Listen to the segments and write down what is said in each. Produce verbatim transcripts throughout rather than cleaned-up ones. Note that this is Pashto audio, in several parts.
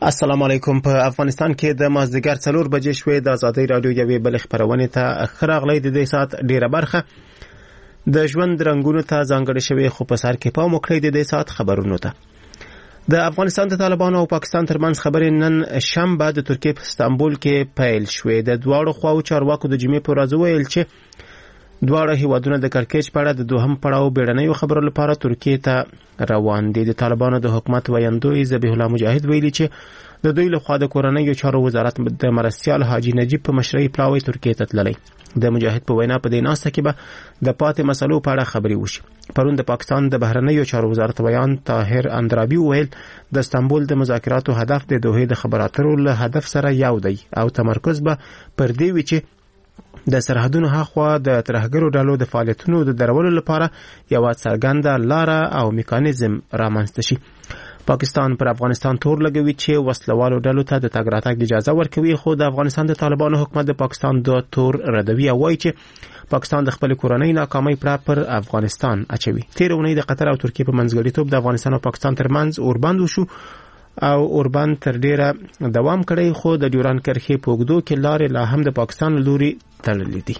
السلام علیکم. په افغانستان کې د مازدیګر څلور بجې شوې د ازادي رادیو یوې بلې خپرونې ته ښه راغلی. د دې ساعت ډیره برخه د ژوند رنګونو ته ځانګړې شوې، خو په سر کې پام وکړئ د دې ساعت خبرونو ته. د افغانستان د طالبانو او پاکستان ترمنځ خبرې نن شنبه د ترکیې په استانبول کې پیل شوې. د دواړو خواو چارواکو د جمعې په ورځ وویل چې دواړه هیوادونه د کړکېچ په اړه د دوهم پړاو بیړنیو خبرو لپاره ترکیې ته روان دي. د طالبانو د حکومت ویاندوی ذبیح الله مجاهد ویلي چې د دوی لخوا د کورنیو چارو وزارت د مرستیال حاجی نجیب په مشرۍ پلاوی ترکیې ته تللی. د مجاهد په وینا په دې ناسته کې به د پاتې مسلو په اړه خبرې وشي. پرون د پاکستان د بهرنیو چارو وزارت ویان طاهر اندرابي ویل د استانبول د مذاکراتو هدف د دوحې د خبراتو له هدف سره یو دی او تمرکز به پر دې وي چې د سرحدونو هاخوا د ترهګرو ډلو د فعالیتونو د درولو لپاره یو څرګنده لاره او میکانیزم رامنځته شي. پاکستان پر افغانستان تور لګوي چې وسلوالو ډلو ته د تګ راتګ اجازه ورکوي، خو د افغانستان د طالبانو حکومت د پاکستان د تور ردوي او وایي چې پاکستان د خپل کورنۍ ناکامۍ پر افغانستان اچوي. تیر اونۍ د قطر او ترکیې په منځګړیتوب د افغانستان او پاکستان ترمنځ اوربند وشو او اوربند تر ډیره دوام کړی، خو د ډیوران کرښې په اوږدو کې لارې لا هم د پاکستان لوري تړلې دي.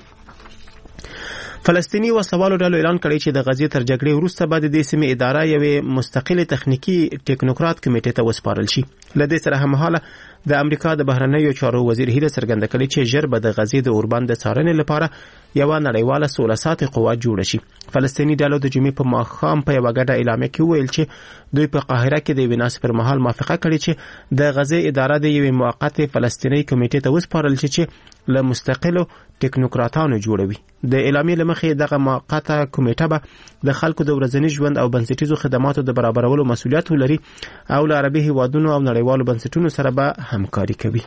فلسطینی وسلوالو ډلو اعلان کړی چې د غزې تر جګړې وروسته به د دې سیمې اداره یوې مستقلې تخنیکی ټیکنوکرات کمیټې ته وسپارل شي. له دې سره هممهاله د امریکا د بهرنیو چارو وزیر هیله څرګنده کړې چې ژر به د غزې د اوربند د څارنې لپاره یوه نړیواله سوله ساتي قوه جوړه شي. فلسطینی ډلو د جمعې په ماښام په یوه ګډه اعلامیه کې وویل چې دوی په قاهره کې د یوې ناستې پر مهال موافقه کړې چې د غزې اداره د یوې موقتې فلسطینی کمیټې ته وسپارل شي چې له مستقلو ټیکنوکراتانو جوړوي. د اعلامیې له مخې دغه موقته کمیټه به د خلکو د ورځني ژوند او بنسټیزو خدماتو د برابرولو مسؤلیت ولري او له عربي هیوادونو او نړیوالو بنسټونو سره به همکاري کوي.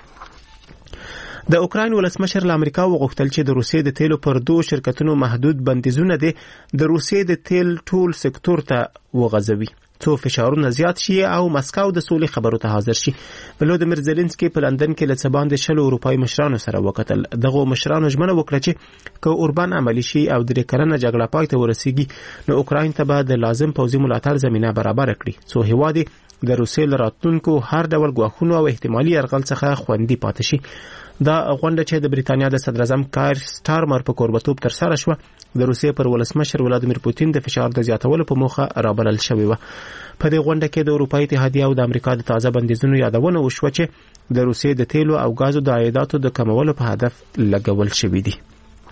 د اوکراین ولسمشر له امریکا وغوښتل چې د روسیې د تیلو پر دوه شرکتونو محدود بندیزونه دي د روسیې د تیل ټول سکتور ته وغځوي څو فشارونه زیات شي او مسکو د سولې خبرو ته حاضر شي. ولودمیر زيلنسکي په لندن کې له څه باندې شلو اروپایي مشرانو سره وکتل. دغه مشرانو ژمنه وکړه چې که اوربان عملی شي او درې کلنه جګړه پای ته ورسیږي نو اوکراین ته به د لازم پوځي ملاتړ زمينه برابر کړي څو هیواد د روسیې راتلونکو هر ډول ګواښونو او احتمالي یرغل څخه خوندي پاتې شي. دا غونډه چې د بریتانیا د صدر اعظم کایر سټارمر په کوربتوب تر سره شوه د روسیې پر ولسمشر ولادیمیر پوتین د فشار د زیاتولو په موخه رابلل شوې وه. په دې غونډه کې د اروپایي اتحادیه او د امریکا د تازه بندیزونو یادونه وشوه چې د روسیې د تیلو او غازو د عایداتو د کمولو په هدف لګول شوی دي.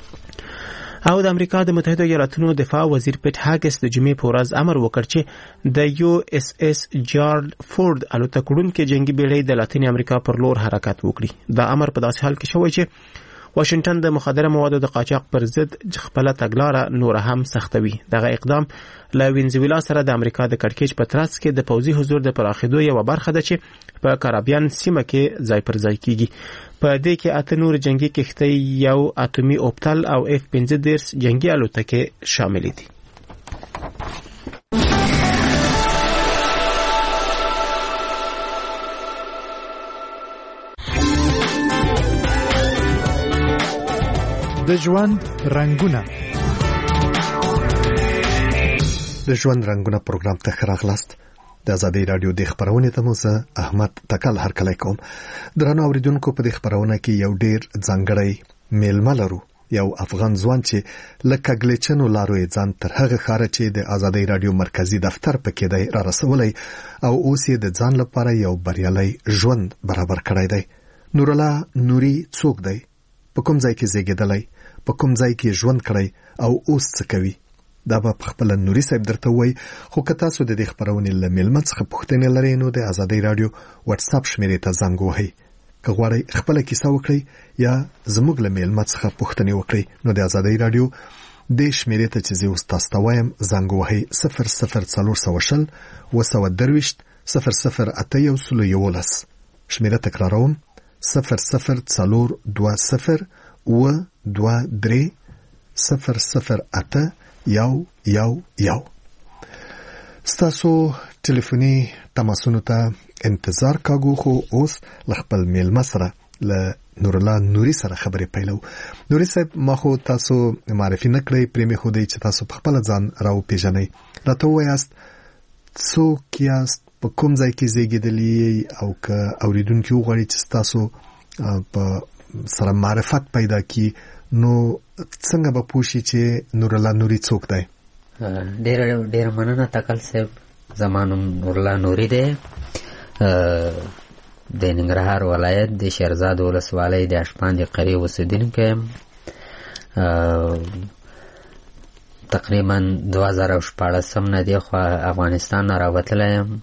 او د امریکا د متحده ایالاتونو دفاع وزیر پیټ هاګس د جمعې په ورځ امر وکړ چې د یو اس اس جارج فورد الوتکوړونکو جنگي بیړۍ د لاتینی امریکا پر لور حرکت وکړي. دا امر په داسې حال کې شوی چې واشنگټن د مخدره موادو د قاچاق پر ضد خپل تګلارې نور هم سختوي. دغه اقدام له وینزویلا سره د امریکا د کړکېچ په ترڅ کې د پوځي حضور د پراخېدو یو برخه ده چې په کارابین سیمه کې ځای پر ځای کیږي. په دې کې اته نور جنگي کښتۍ، یو اتومي اوبتل او اف پنځه دېرش جنگي الوتکې شامل دي. د ژوند رنگونه د ژوند رنگونه پروګرام ته خراغلاست. د ازادي رادیو د خبرونې ته موزه احمد تکل هرکلی کوم. درنو اوریدونکو په دې خبرونه کې یو ډیر ځانګړی میلمه لرو، یو افغان ځوان چې لکه ګلیچنو لارو یې ځان تر هغه ښاره چې د ازادي رادیو مرکزی دفتر پکې دی را رسولی او اوس یې د ځان لپاره یو بریالي ژوند برابر کړی دی. نور الله نوري څوک دی؟ په کوم ځای کې زیږیدلی؟ په کوم ځای کې ژوند کړی او اوس څه کوي؟ دا به خپل نوري صاحب درته وای. خو که تاسو د دې خبرونې له میلمه څخه پوښتنې لرئ نو د ازادي رادیو واتس اپ شمیرې ته زنګ وهئ. که غواړئ خپل کیسه وکړئ یا زموږ له میلمه څخه پوښتنې وکړئ نو د ازادي رادیو د شمیرې ته چې زه اوس تاسو ته وایم زنګ وهئ صفر صفر څلور سوه شل اوه سوه درویشت صفر صفر اته یو سلو یولس. شمیره تکراروم صفر صفر څلور دوه صفر اوه دوه درې صفر صفر اته یو یو یو. ستاسو ټلیفوني تماسونو ته انتظار کاږو. خو اوس خپل میلمه سره له نور الله نوري سره خبرې پیلو. نوري صاحب ما خو تاسو معرفي نکړی، پرې مې خو دی چې تاسو په خپل ځان راو پیژنئ. راته وایاست څوک یاست، په کوم ځای کې زیږیدلی او که اوریدونکو وغواړي چې تاسو په سره معرفت پیدا کی نو څنګه به پوښي چې نور الله نوري څوک دی؟ ډېر ډېر مننه تکل صاحب. زمانم نور الله نوري دی، د ننګرهار ولایت د شیرزاد ولسوالۍ د اشپاندې قریې اوسېدونکی یم. تقریبا دوه زره شپاړسم نه دېخوا افغانستان نه راوتلی یم.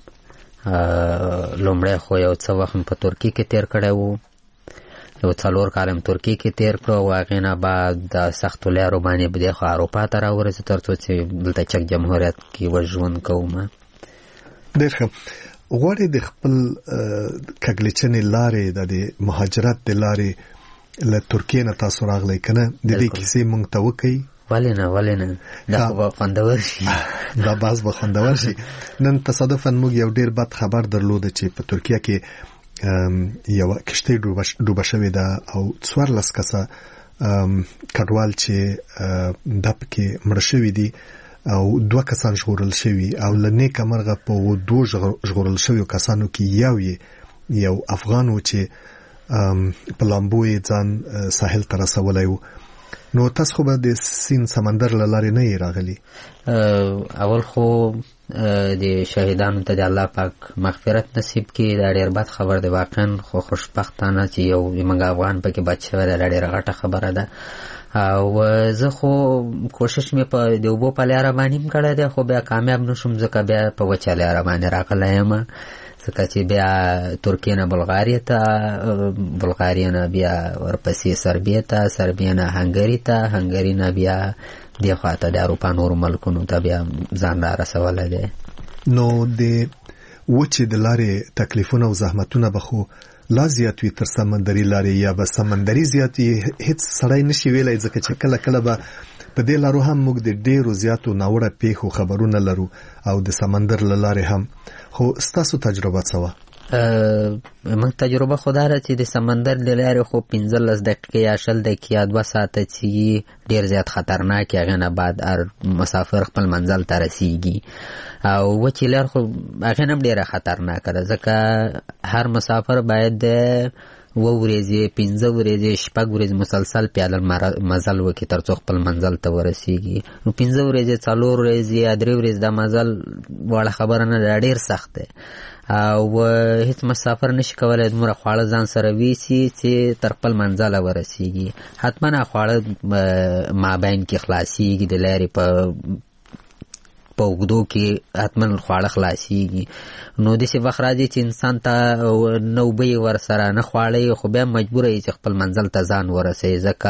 لومړی خو یو څه وخت په ترکیې کې تېر کړی و، یو څلور کال م ترکیې کې تېر کړو او هغې نه بعد د سختو لارو باندې به دېخوا اروپا ته راورسېد تر څو چې دلته چک جمهوریت کې وژوند کوم. ډېر ښه. غواړې د خپل کږلېچنې لارې د مهاجرت د لارې له ترکیې نه تاسو راغلی که نه د دې کیسې موږ ته وکړئ؟ ولې نه ولې نه، دا خو به خوندور شي. دا بحث به خوندور شي. نن تصادفاً موږ یو ډېر بد خبر درلوده چې په ترکیه کې یو کشتۍ ډوبه شوې ده او څوارلس کسه کډوال چې دا پکې مړه شوي دي او دوه کسان ژغورل شوي او له نیکه مرغه په دوو ژغورل شویو کسانو کې یو یې یو افغان و چې په لامبو یې ځان ساحل ته رسولی و. نو تاسو خو به د سیند سمندر له لارې نه یې راغلي؟ اول خو د شهیدانو ته د الله پاک مغفرت نصیب کړي. دا ډېر بد خبر دی واقعا، خو خوشبختانه چې یو زموږ افغان پکې بچ شوی دی، دا ډېره غټه خبره ده. او زه خو کوشش مې په د اوبو په لاره باندې هم کړی دی، خو بیا کامیاب نه شوم ځکه بیا په وچه لاره باندې راغلی یم. ځکه چې بیا ترکیې نه بلغاریې ته، بلغاریې نه بیا ورپسې سربیې ته، سربیې نه هنګري ته، هنګري نه بیا دې خواته د اروپا نورو ملکونو ته بیا ځان را رسولی دی. نو د وچې د لارې تکلیفونه او زحمتونه به خو لا زیات وي تر سمندري لارې، یا به سمندري زیات وي؟ هیڅ سړی نشي ویلی ځکه چې کله کله به په دې لارو هم موږ د ډېرو زیاتو ناوړه پیښو خبرونه لرو او د سمندر له لارې هم. خو ستاسو تجربه څه وه؟ موږ تجربه خو دا ده چې د سمندر د لارې خو پنځلس دقیقې یا شل دقیقې یا دوه ساعته چې ډېر زیات خطرناک، هغې نه بعد هر مسافر خپل منزل ته رسیږي. او وچې لار خو هغې نه هم ډېره خطرناکه ده ځکه هر مسافر باید د اوه ورځې، پنځه ورځې، شپږ ورځې مسلسل پیاده مزل وکړي تر څو خپل منزل ته ورسیږي. نو پنځه ورځې، څلور ورځې یا درې ورځې دا مزل واړه خبره نه ده، ډېر سخت دی. او هیڅ مسافر نشي کولی دومره خواړه ځان سره ویسي چې تر خپل منزله ورسیږي. حتما خواړه مابین کې خلاصیږي، د لارې په په اوږدو کې حتما خواړه خلاصیږي. نو داسې وخت راځي چې انسان ته نه اوبه یې ورسره نه خواړه، خو بیا مجبوره یې چې خپل منزل ته ځان ورسوي. ځکه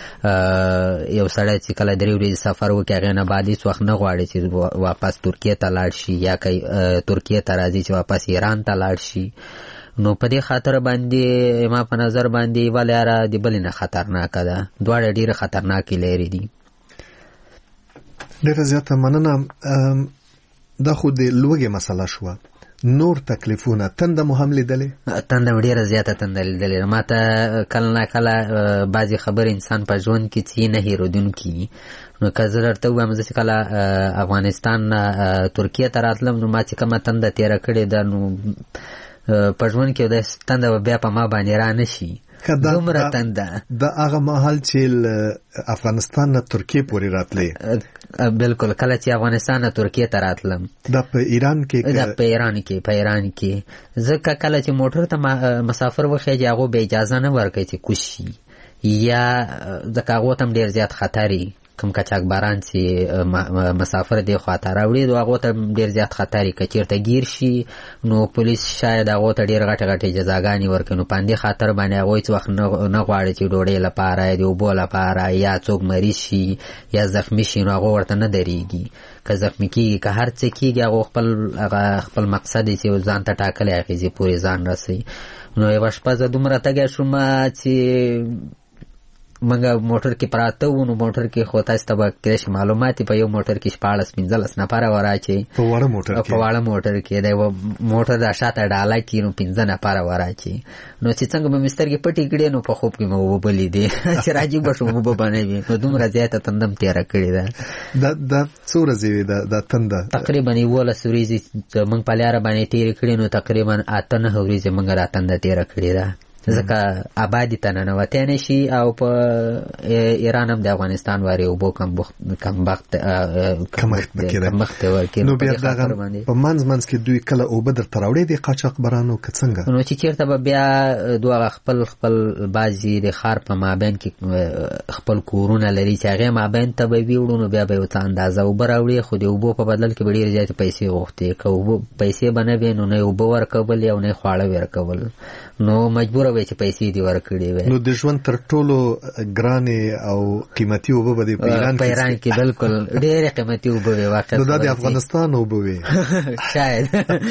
یو سړی چې کله درې ورځې سفر وکړي هغې نه بعد هېڅ وخت نه غواړي چې واپس ترکیې ته لاړ شي، یا که ترکیې ته راځي چې واپس ایران ته لاړ شي. نو په دې خاطر باندې ما په نظر باندې یوه لاره د بلې نه خطرناکه ده. دواړه ډېرې خطرناکې لارې دي. ډېره زیاته مننه. دا خو د لوږې مسله شوه. نور تکلیفونه، تنده مو هم لیدلې؟ تنده مې ډېره زیاته تنده لیدلې. ما ته کله نه کله بعضې خبرې انسان په ژوند کې چې نه هېرېدونکي وي. نو که زه درته ووایم زه چې کله افغانستان نه ترکیې ته راتلم نو ما چې کومه تنده تېره کړې ده نو په ژوند کې داسې تنده به بیا په ما باندې را نه شي. دومره تنده. دا هغه مهال چې افغانستان نه ترکیې پورې راتلې؟ بالکل. کله چې افغانستان نه ترکیې ته راتلم. دا په ایران کې؟ دا په ایران کې په ایران کې ځکه کله چې موټر ته مسافر وخیږي هغو به اجازه نه ورکوي چې کوز شي، یا ځکه هغو ته هم ډېر زیات خطر وي. کوم قاچاقبران چې مسافر دې خواته راوړي نو هغو ته ډېر زیات خطر وي. که چېرته ګیر شي نو پولیس شاید هغو ته ډېر غټې غټې جزاګانې ورکوي. نو په همدې خاطر باندې هغوی هېڅ وخت نه غواړي چې ډوډۍ لپاره، د اوبو لپاره، یا څوک مریض شي یا زخمي شي نو هغو ورته نه درېږي. که زخمي کېږي که هر څه کېږي هغو خپل هغه خپل مقصد یې چې ځان ته ټاکلی اغېزې پورې ځان رسوي. نو یوه شپه زه دومره تږی شوم چې منګه موټر کې پراته و نو موټر کې خو تاسو ته به کېدای شي معلومات په یو موټر کې شپاړس پنځلس نفره وراچي په وړه موټر کې په وړه موټر کې د موټر د شاته ډاله کې نو پنځه نفره وراچي نو چې څنګه به مسترګې پټې کړې نو په خوب کې مې وبلې دي چې راځي به شو وب باندې نو دومره زیاته تندم تیر کړی ده دا د څو ورځې ده د تنده تقریبا یوولس ورځې موږ په لاره باندې تیر کړې نو تقریبا اته نه ورځې موږ را تنده تیر کړې ده ځکه آبادی ته ننوتې نه شي او په ایران هم د افغانستان واري اوبو کم کم وخت کمښت وکړي نو بیا دغه په منځ منځ کې دوی کله اوبه درته راوړي دي قاچاقبرانو که څنګه نو چې چېرته به بیا دوه خپل خپل بعضې د ښار په مابین کې خپل کورونه لري چې هغې مابین ته به ویوړو نو بیا به یو څه اندازه اوبه راوړي خو د اوبو په بدل کې به ډېرې زیاتې پیسې غوښتې که اوبه پیسې به نه وي نو نه اوبه ورکول او نه خواړه ورکول نو مجبوره وي چې پیسې دې ورکړې وي نو د ژوند تر ټولو ګرانې او قیمتي اوبه به دې په ایران په ایران کې بالکل ډېرې قیمتي اوبه وي واقعا نو دا د افغانستان اوبه وي شاید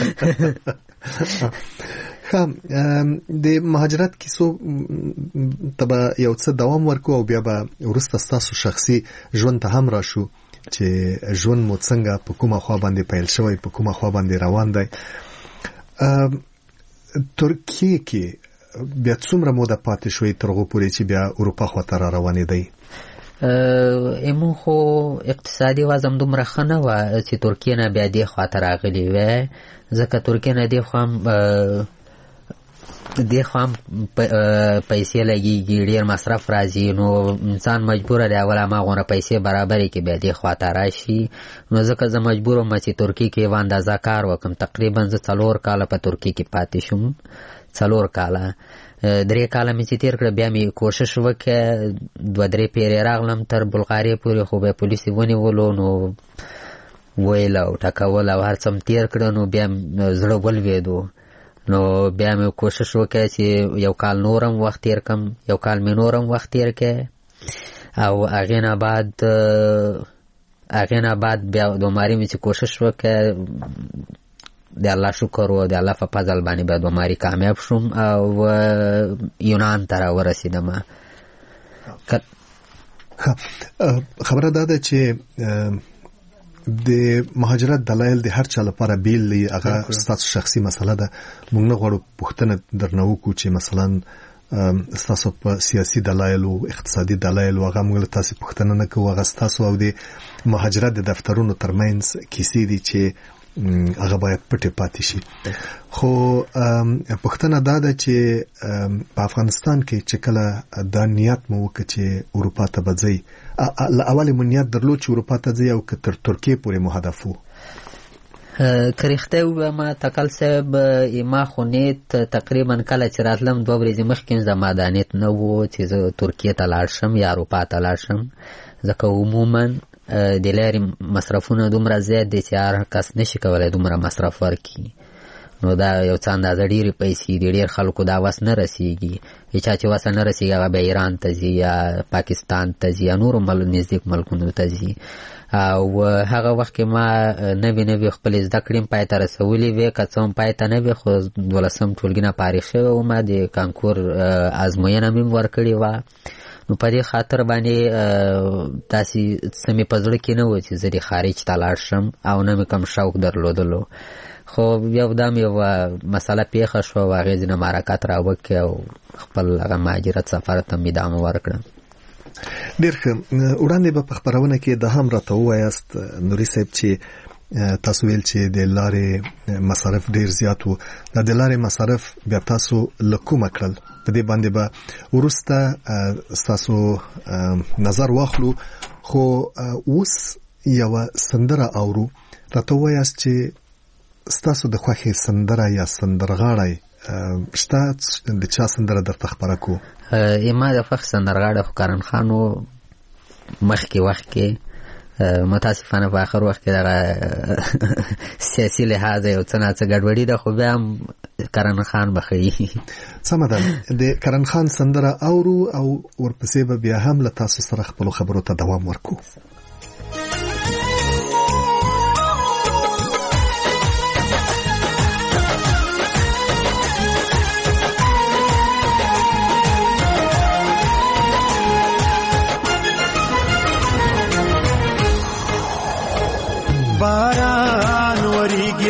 ښه د مهاجرت کیسو ته به یو څه دوام ورکو او بیا به وروسته ستاسو شخصي ژوند ته هم راشو چې ژوند مو څنګه په کومه خوا باندې پیل شوی په کومه خوا باندې روان دی ترکیه کې بیا څومره موده پاتې شوی تر هغو پورې چې بیا اروپا خواته را روانېدی ایمون خو اقتصادي وضع دومره ښه نه وه چې ترکیه نه بیا دې خواته راغلي وی ځکه ترکیه نه دې خوا هم دې خوا هم پیسې لګېږي ډېر مصرف راځي نو انسان مجبوره دی اول هماغونه پیسې برابرې کې بیا دې خواته راشي نو ځکه زه مجبور وم چې ترکیه کې یوه اندازه کار وکړم تقریبا زه څلور کاله په ترکیه کې پاتې شوم څلور کاله درې کاله مې چې تېر کړه بیا مې کوشش وکړه دوه درې پیرې راغلم تر بلغاریې پورې خو بیا پولیس یې ونیولو نو ویل او ټکول او هر څه مې تېر کړه نو بیا زړه ولوېدو نو بیا مې کوشش وکړه چې یو کال نورم وخت تېر کړم یو کال مې نورم وخت تېر کړه او هغې نه بعد هغې نه بعد بیا دوماري مې چې کوشش وکړه د الله شکر و د الله په فضل باندې بیا دوماري کامیاب شوم او یونان ته راورسېدم خبره دا ده چې د مهاجرت دلایل د هر چا لپاره بیل دي هغه ستاسو شخصي مسله ده موږ نه غواړو پوښتنه درنه وکړو چې مثلا ستاسو په سیاسي دلایلو اقتصادي دلایلو هغه موږ له تاسو پوښتنه نه کوو هغه ستاسو او د مهاجرت د دفترونو ترمنځ کیسې دي چې هغه باید پټې پاتې شي خو پوښتنه دا ده چې په افغانستان کې چې کله دا نیت مو وکړ چې اروپا ته به ځئ له اولې مو نیت درلود چې اروپا ته ځئ او که تر ترکیې پورې مو هدف و که رښتیا ووایم تکل صاحب ما خو نیت تقریبا کله چې راتلم دوه ورځې مخکې زما دا نیت نه و چې زه ترکیې ته لاړ شم یا اروپا ته لاړ شم ځکه عموما د لارې مصرفونه دومره زیات دي چې هر کس نشي کولی دومره مصرف ورکړي نو دا یو څه اندازه ډېرې پیسې دي ډېر خلکو دا وس نه رسېږي چا چې وس نه رسېږي هغه بیا ایران ته ځي یا پاکستان ته ځي یا نورو نږدې ملکونو ته ځي او هغه وخت کې ما نوې نوې خپلې زده کړې پای ته رسولې وې که څه هم پای ته نه وې خو دولسم ټولګي نه فارغ شوی وم د کانکور ازموینه مې ورکړې وه نو په دې خاطر باندې داسې څه مې په زړه کې نه و چې زه د خارج ته لاړ شم او نه مې کوم شوق درلودلو خو یودم یوه مسله پیښه شوه او هغې ځینې حرکت را وکړې او خپل هغه مهاجرت سفر ته مې ادامه ورکړه ډېر ښه وړاندې به په خپرونه کې دا هم راته ووایاست نوري صاحب چې تاسو ویل چې د لارې مصارف ډېر زیات وو دا د لارې مصارف بیا تاسو له کومه کړل په دې باندې به وروسته ستاسو نظر واخلو خو اوس یوه سندره اورو راته ووایاست چې ستاسو د خوښې سندره یا سندرغاړی شته د چا سندره درته خپره کو ما د خوښ سندرغاړی خو کرن خان و مخکې وخت کې متاسفانه په آخر وخت کې دغه سیاسي لحاظه یو څه ناڅه ګډوډي ده خو بیا هم کرن خان به ښه سمه ده د کرن خان سندره اورو او ورپسې به بیا هم له تاسو سره خپلو خبرو ته دوام ورکو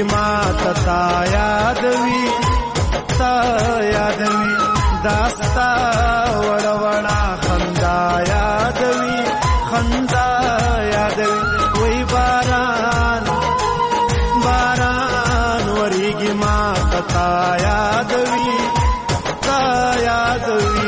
وریږي ما تا یادوي تا یادوي داستا وړه وړه خندا یادوي خندا یادوي وای باران باران وریږي ما تا یادوي تا یادوي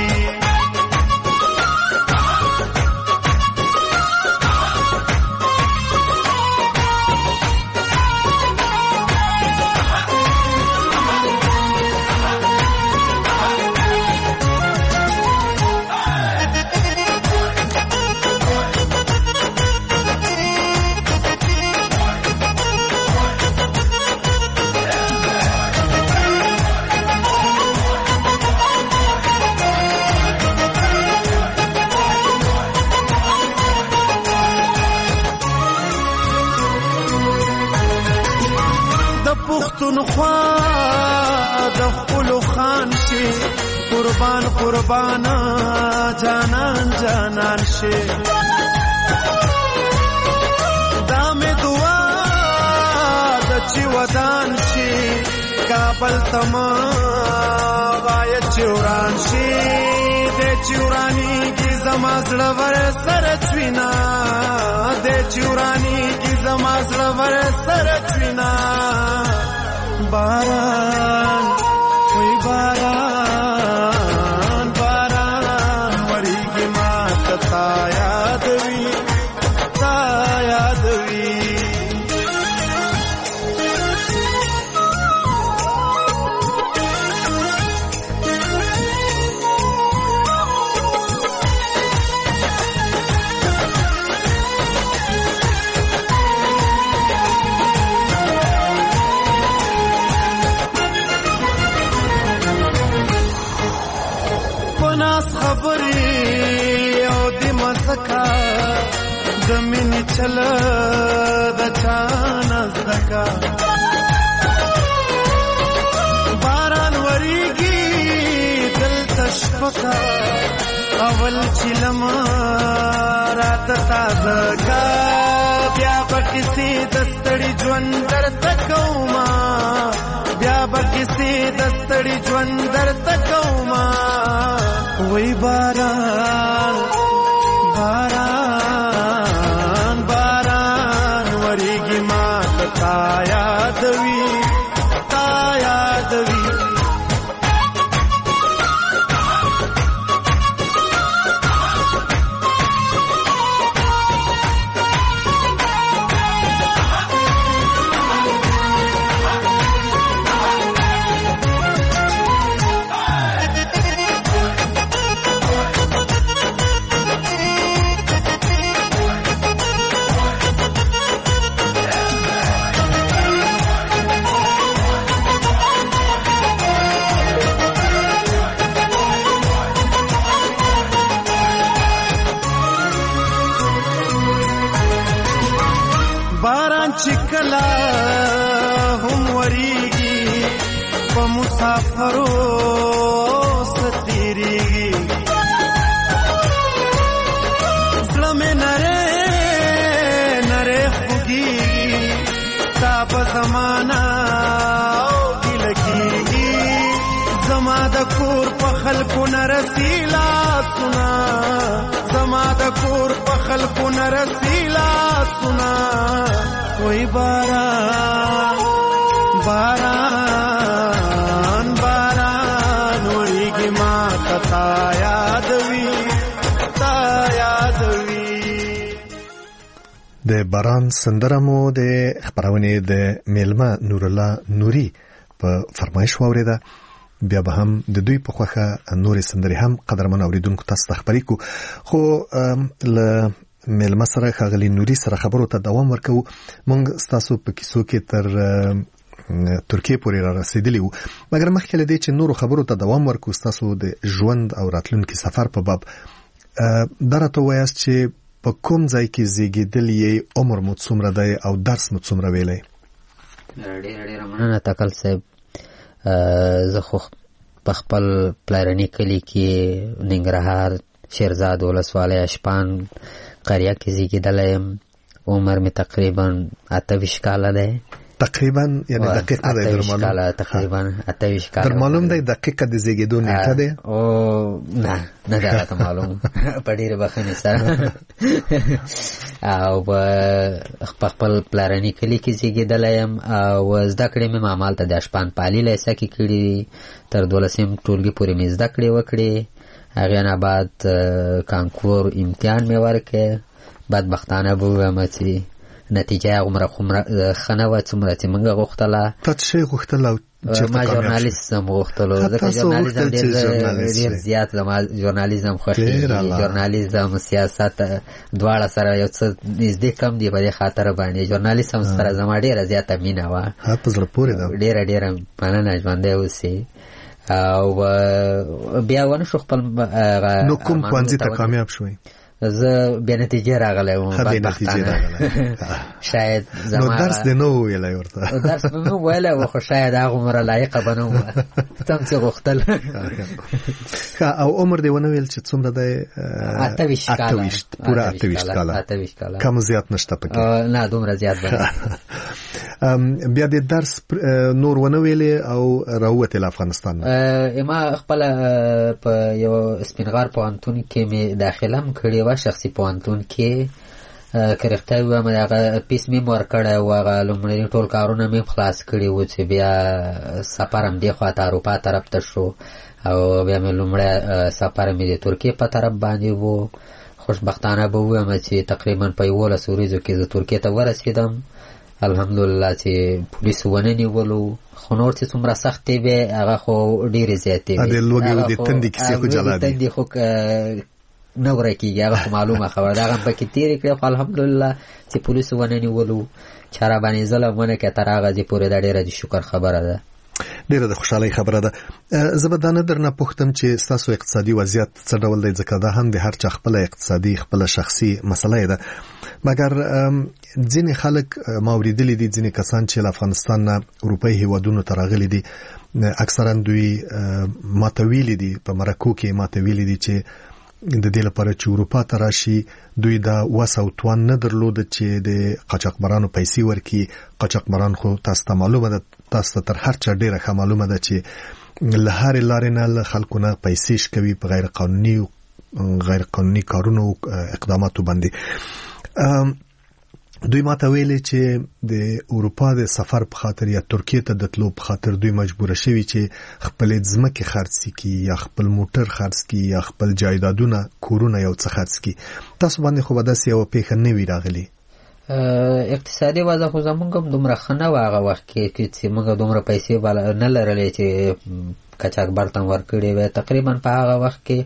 پښتونخوا د خپل خان شي قربان قربان جانان جانان شي دا مې دعا د چې ودان شي کابل تما غایت چوران شي د چورانی کی زما زړه ور سره چوینا د چورانی کی زما زړه ور سره چوینا باران وی باران باران وریږي ما تا یادوي تا یادوي زمین چل د چانا زکا باران وریږي دل تشفقا اول چلم رات تازه کا بیا بکسی دستړي ژوند درته کوما بیا بکسی دستړي ژوند درته کوما وای باران باران باران وریږي ما تا یادوي تا یادوي چکلا هم وریږي په مسافرو ستیریږي زړه مې نره نره خوږیږي تا په زمانه اوږې لګېږي زما د کور په خلکو نه رسي لاسونه زما د کور په خلکو نه رسي لاسونه وای باران باران باران وریږي ما تا یادوي تا یادوي د باران سندره مو د خبرونه د میلمه نور الله نوري په فرمایش واوریده بیا به هم د دوی په خوخه نورې سندرې هم قدرمن اوریدونکو تاسو ته خبرې کو خو ل میلمه سره خاغلی نوري سره خبرو ته دوام ورکو مونږ تاسو په کیسو کې تر ترکیه پورې را رسیدلی وو مګر مخکې لدی چې نورو خبرو ته دوام ورکو تاسو د ژوند او راتلونکي سفر په باب درته وایاست چې په کوم ځای کې زیږیدلی عمر مو څومره دی او درس مو څومره ویلی ډېر ډېر مننه تکل صاحب زه خو په خپل پلارني کلي کې ننګرهار شیرزاد ولسوالۍ اشپان قریه کې زیږیدلی یم عمر مې تقریبا اته ویشت کاله دی تقریبا یعنی دقیق نه دی در معلوم کاله تقریبا اتهویشت کاله در معلوم دی دقیقه د زیږیدو نیټه دی او نه نه دا راته معلوم په ډېرې بخښنې سره او په خپل پلارني کلي کې زیږېدلی یم او زده کړې مې همالته د اشپانپالي لیسه کې کړي تر دولسم ټولګي پورې مې زده کړې وکړې هغې نه بعد کانکور امتحان مې ورکړی بدبختانه به ووایم چې نتیجه یې هغومره ښه نه وه څومره چې موږ غوښتله. تا څه شی غوښتل او ما ژورنالیزم غوښتلو ځکه ژورنالیزم ډېر زیات زما ژورنالیزم خوښېږي ژورنالیزم سیاست دواړه سره یو څه نږدې کم دي په دې خاطر باندې ژورنالیزم سره زما ډېره زیاته مینه وه په زړه پورې ده ډېره ډېره مننه ژوندی اوسې او بیا ونه شو خپل نو کوم ښوونځي ته کامیاب شوئ؟ زه بیا نتیجې راغلی وم بدبختانه شاید زما نو درس دې نه و ویلی ورته؟ درس مې مې ویلی و خو شاید هغومره لایقه به نه وه څه چې غوښتل. او عمر دې ونه ویل چې څومره دی؟ اته ویشت کاله. اته ویشت پوره اته ویشت کاله. اته ویشت کاله کم زیات نشته پکې؟ نه دومره زیات به نه. بیا دې درس نور ونه ویلې او راووتې له افغانستان نه؟ ما خپله په یو سپینغار پوهنتون کې مې داخله هم کړې شخصي پوهنتون کې که رښتیا ووایم هغه پیس مې ورکړی و هغه لومړني ټول کارونه مې خلاص کړي وو چې بیا سفر هم دې خواته اروپا طرف ته شو او بیا مې لومړی سفر مې د ترکیې په طرف باندې و. خوشبختانه به ووایم چې تقریبا په یولس ورځو کې زه ترکیې ته ورسېدم الحمدلله چې پولیسو ونه نیولو خو نور چې څومره سختې وې هغه خو ډېرې زیاتې وې. د لوږې او د تندې کیسې خو جلا دي. تندې خو نه ورکېږي هغه خو معلومه خبره ده هغه هم پکې تېرې کړې خو الحمدلله چې پولیسو ونه نیولو چا را باندې ظلم ونه کړې تر هغه ځای پورې دا ډېره د شکر خبره ده. ډېره د خوشحالۍ خبره ده. زه به دا نه درنه پوښتم چې ستاسو اقتصادي وضعیت څه ډول دی ځکه دا هم د هر چا خپله اقتصادي خپله شخصي مسله ده مګر ځینې خلک ما اورېدلي دي ځینې کسان چې له افغانستان نه اروپایي هیوادونو ته راغلي دي اکثرا دوی ماته ویلي دي په مرکو کې ماته ویلي دي چې د دې لپاره چې اروپا ته راشي دوی دا وس او توان نه درلوده چې د قاچاقبرانو پیسې ورکړي. قاچاقبران خو تاسو ته معلومه ده تاسو ته تر هر چا ډېره ښه معلومه ده چې له هرې لارې نه له خلکو نه پیسې شکوي په غیر قانوني غیر قانوني کارونو او اقداماتو باندې. دوی ماته ویلې چې د اروپا د سفر په خاطر یا ترکیې ته د تلو په خاطر دوی مجبوره شوي چې خپل ځمکې خرڅ کړي یا خپل موټر خرڅ کړي یا خپل جایدادونه کورونه یو څه خرڅ کړي. تاسو باندې خو به داسې یوه پیښه نه وي راغلې؟ اقتصادي وضع خو زمونږ هم دومره ښه نه وه هغه وخت کې چې موږ دومره پیسې نه لرلې چې قاچاقبر ته ورکړې وې. تقریبا په هغه وخت کې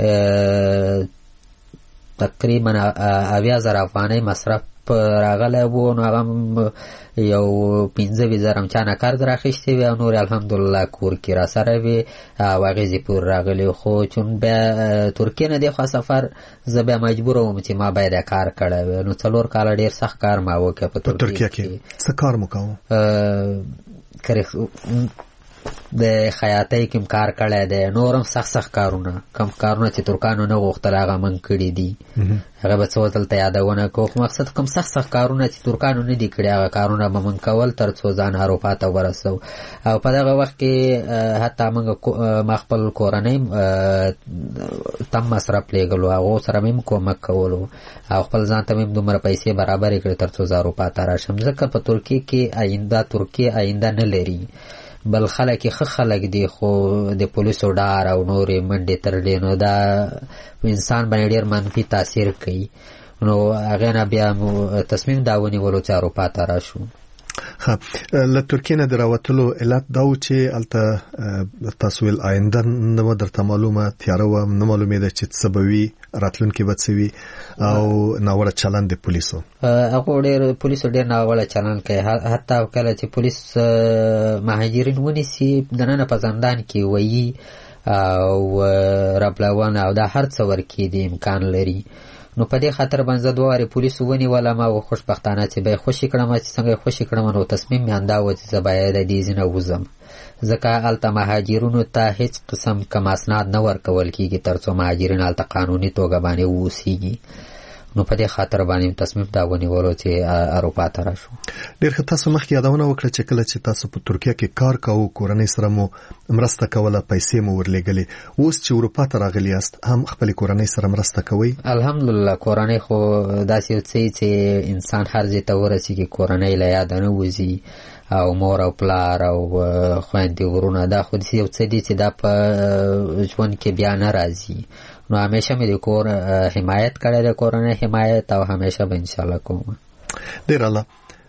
تقریبا اویا زره افغانۍ مصرف راغلی وو نو هغه یو پنځه ویشت زره هم چانه قرض راخیستې وې او نور الحمدلله کور کې را سره وې او هغې پورې راغلی. خو چون بیا ترکیې نه دېخوا سفر زه بیا مجبوره وم چې ما باید کار کړی وی نو څلور کاله ډېر سخت کار ما وکړ په ترکیې کې. څه کار مو کوو؟ د خیاطۍ کې کار کړی دی نورم سخت سخت کارونه کم کارونه چې ترکانو نه غوښتل هغه من کړي دي هغه به څه دلته یادونه کوو خو مقصد کوم سخت سخت کارونه چې ترکانو نه دي کړي هغه کارونه به من کول تر څو ځان اروپا ته ورسو. او په دغه وخت کې حتی موږ ما خپل کورنۍ تم مصرف لېږلو هغو سره مې کومک کولو او خپل ځان ته مې دومره پیسې برابرې کړې تر څو زه اروپا ته راشم ځکه په ترکیې کې آینده ترکیې آینده نه لري بل خلک ښه خلک دي خو د پولیسو ډار او نورې منډې ترډې نو دا انسان باندې ډېر منفي تاثیر کوي نو هغې نه بیا مو تصمیم دا ونیولو چې اروپا ته راشو. ښه له ترکیې نه د راوتلو علت دا و چې هلته تاسو ویل آینده نه وه درته معلومه تیاره وه نه معلومېده چې څه به وي راتلونکي به څه وي او ناوړه چلند د پولیسو هغو ډېر پولیسو ډېر ناوړه چلند کوي حتی کله چې پولیس مهاجرین ونیسي دننه په زندان کې ویي او ربلونه او دا هر څه ورکړي د امکان لري نو په دې خاطر باندې زه دوه وارې پولیسو ونیولم او خوشبختانه چې به یې خوشي کړم چې څنګه یې خوشي کړم نو تصمیم مې همدا و چې زه باید د دې ځای نه وځم ځکه هلته مهاجرینو ته هیڅ قسم کم اسناد نه ورکول کېږي تر څو مهاجرین هلته قانوني توګه باندې واوسېږي نو په دې خاطر باندې تصمیم دا ونیولو چې اروپا ته راشو. ډېر ښه. تاسو مخکې یادونه وکړه چې کله چې تاسو په ترکیه کې کار کاوه کورنۍ سره مو مرسته کوله، پیسې مو ورلېږلې، اوس چې اروپا ته راغلی یاست هم خپل کورنۍ سره مرسته کوئ؟ الحمدلله کورنۍ خو داسې یو څه چې انسان هر ځای ته ورسېږي کورنۍ له یاده نه وځي، او مور او پلار او خویندې ورونه دا خو یو څه دي چې دا په ژوند کې بیا نه راځي. نو همیشه مې د کور حمایت کړی دی، کورنۍ حمایت، او همیشه به انشاءالله کوم. ډېر اعلی.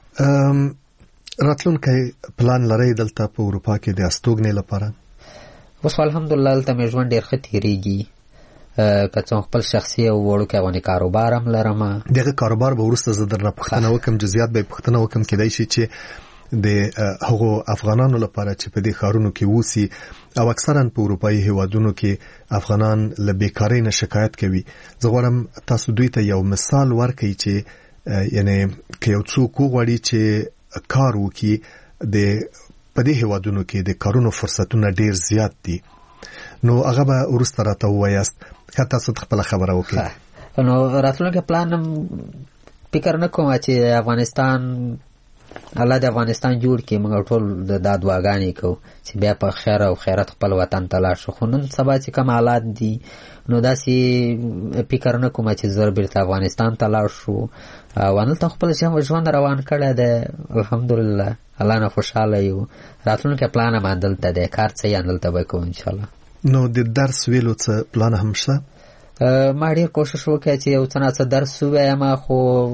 راتلونکی پلان لرئ دلته په اروپا کې د استوګنې لپاره؟ اوس الحمدلله دلته مې ژوند ډېر ښه تېرېږي، که څه خپل شخصي او وړوکی غونې کاروبار هم لرم. دغه کاروبار به وروسته زه درنه پوښتنه وکړم، جزئیات به یې پوښتنه وکړم، کېدای شي چې د هغو افغانانو لپاره چې په دې ښارونو کې اوسي او اکثرا په اروپایي هیوادونو کې افغانان له بیکارۍ نه شکایت کوي. زه غواړم تاسو دوی ته یو مثال ورکړئ چې یعنی که یو څوک وغواړي چې کار وکړي، د په دې هیوادونو کې د کارونو فرصتونه ډېر زیات دي، نو هغه به وروسته راته ووایاست. که تاسو خپله خبره وکړئ. نو راتلونکی پلان فکر نه کوم چې افغانستان الله د افغانستان جوړ کړي، موږ ټول دا دعاګانې کوو چې بیا په خیر او خیرت خپل وطن ته لاړ شو. خو نن سبا چې کوم حالات دي نو داسې فکر نه کوم چې زه بیرته افغانستان ته لاړ شو او هلته خپل ژوند روان کړی دی. الحمدلله الله نه خوشحاله یو. راتلونکی پلان هم همدلته دی، کار څه یې همدلته به کوو انشاءالله. نو د درس ویلو څه پلان هم شته؟ ما ډېر کوشش وکړی چې یو څه نه څه درس ووایم، خو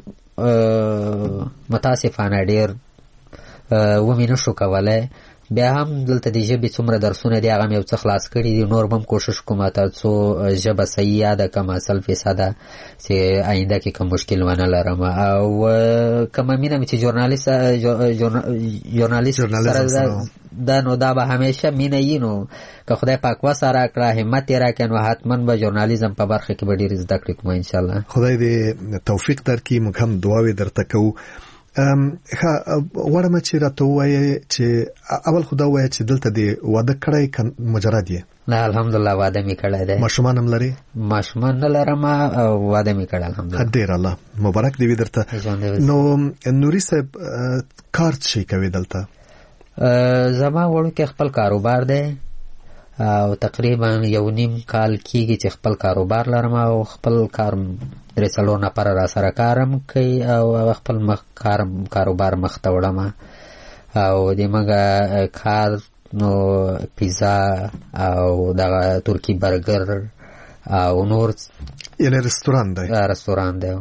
متاسفانه ډېر ومې نشو کولی. بیا هم دلته د ژبې څومره درسونه دي هغه مې یو څه خلاص کړي دي، نور به هم کوشش کوم تر څو ژبه صحیح یاده کړم سل فیصده چې آینده کې کوم مشکل ونه لرم. او کومه مینه مې چې ژورنالیست ژورنالیست سره دا نو دا به همیشه مینه یي، نو که خدای پاک وسره کړه همت یې راکړي نو حتما به ژورنالیزم په برخه کې به ډېر زده کړې کوم انشاءالله. خدای دې توفیق درکړي. موږ هم دعاوې درته کوو. ښه غواړم چې راته ووایې چې اول خو دا ووایه چې دلته دې واده کړی که مجرد یې؟ نه الحمدلله واده مې کړی دی. ماشومان هم لرې؟ ماشومان نه لرم او واده مې کړی الحمدلله. ډېر الله مبارک دې وي درته. نو نوري صاحب کار څه شی کوي دلته؟ زما وړوکی خپل کاروبار دی او تقریبا یو نیم کال کېږي چې خپل کاروبار لرم او خپل کار درې څلور نفره را سره کارم کوي او خپل مخ کارم کاروبار مخ ته وړم. او د موږ کار نو پیزا او دغه ترکی برګر او نور، یعنې رستوران دی؟ رستوران دی.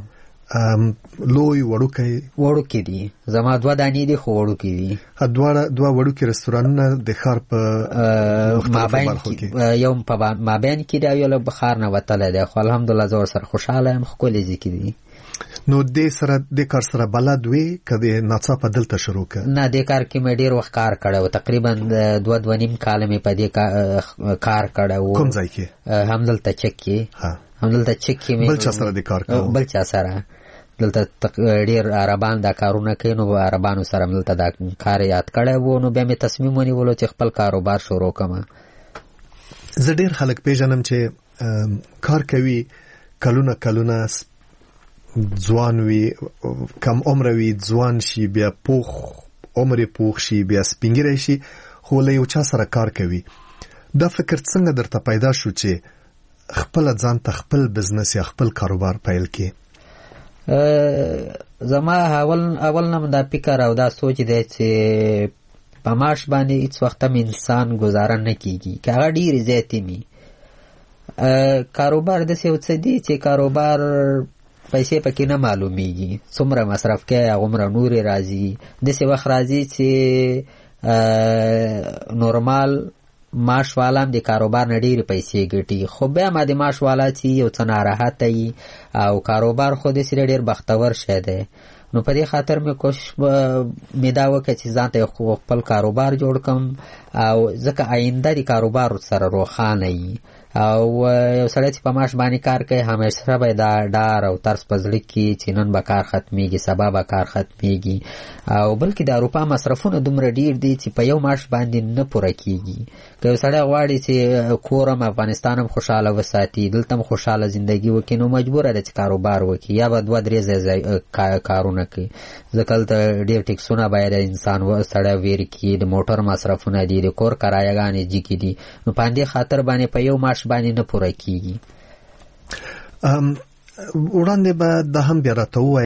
لوی وړوکی؟ وړوکی دي. زما دوه دانې دي خو وړوکی دي. دوه دوه وړوکی رستورانونه د ښار په مابین کې، یو په مابین کې دی او یو له ښار نه وتلی دی، خو الحمدلله زه ورسره خوشحاله یم. ښکلي ځای کې دي. نو دې سره دې کار سره بلد وې که د ناڅاپه دلته شروع کړه؟ نه دې کار کې مې ډېر وخت کار کړی و، تقریبا دوه دوه نیم کاله مې په دې کار کړی و. کوم ځای کې؟ همدلته چک کې. همدلته چک کې مې بل چا سره دې کار کوو؟ بل چا سره. دلته ډېر عربان دا کارونه کوي، نو عربانو سره دلته دا کار یاد کړی و. نو بیا مې تصمیم ونیولو چې خپل کاروبار شروع کړم. زه ډېر خلک پیژنم چې کار کوي، کلونه کلونه ځوان وي، کم عمره وي، ځوان شي، بیا پوخ عمر یې پوخ شي، بیا سپینګیری شي، خو له یو چا سره کار کوي. دا فکر څنګه درته پیدا شو چې خپله ځان ته خپل بزنس یا خپل کاروبار پیل کړې؟ زما اول اول نه دا فکر او دا سوچ دی چې په معاش باندې هیڅ وخت هم انسان ګزاره نه کیږي، که هغه ډېرې زیاتې وي. کاروبار داسې یو څه دی چې کاروبار پیسې پکې نه معلومیږي، څومره مصرف کوي هغومره نورې راځي. داسې وخت راځي چې نورمال معاش والا هم د کاروبار نه ډېرې پیسې ګټي، خو بیا ما د معاش والا چې یو څه ناراحته وي او کاروبار خو داسې ډېر بختور شی دی. نو په دې خاطر مې کوشش مې دا وکړه چې ځان ته خپل کاروبار جوړ کړم، او ځکه آینده د کاروبار سره روښانه وي او یو سړی چې په معاش باندې کار کوي همیشه به دا ډار او ترس په زړه کې چې نن به کار ختمیږي سبا به کار ختمیږي او بلکې د اروپا مصرفونه دومره ډیر دي چې په یو معاش باندې نه پوره کیږي که یو سړی غواړي چې کورم افغانستان هم خوشحاله وساتي دلته هم خوشحاله زندگی وکړي نو مجبوره ده چې کاروبار وکړي یا به دوه درې ځای کارونه کوي ځکه هلته ډېر ټیکسونه باید انسان سړی ویر کړي د موټر مصرفونه دي د کور کرایهګانې جګې دي نو په همدې خاطر باندې په یو معاش باندې نه پوره کیږي. وړاندې به دا هم بیا راته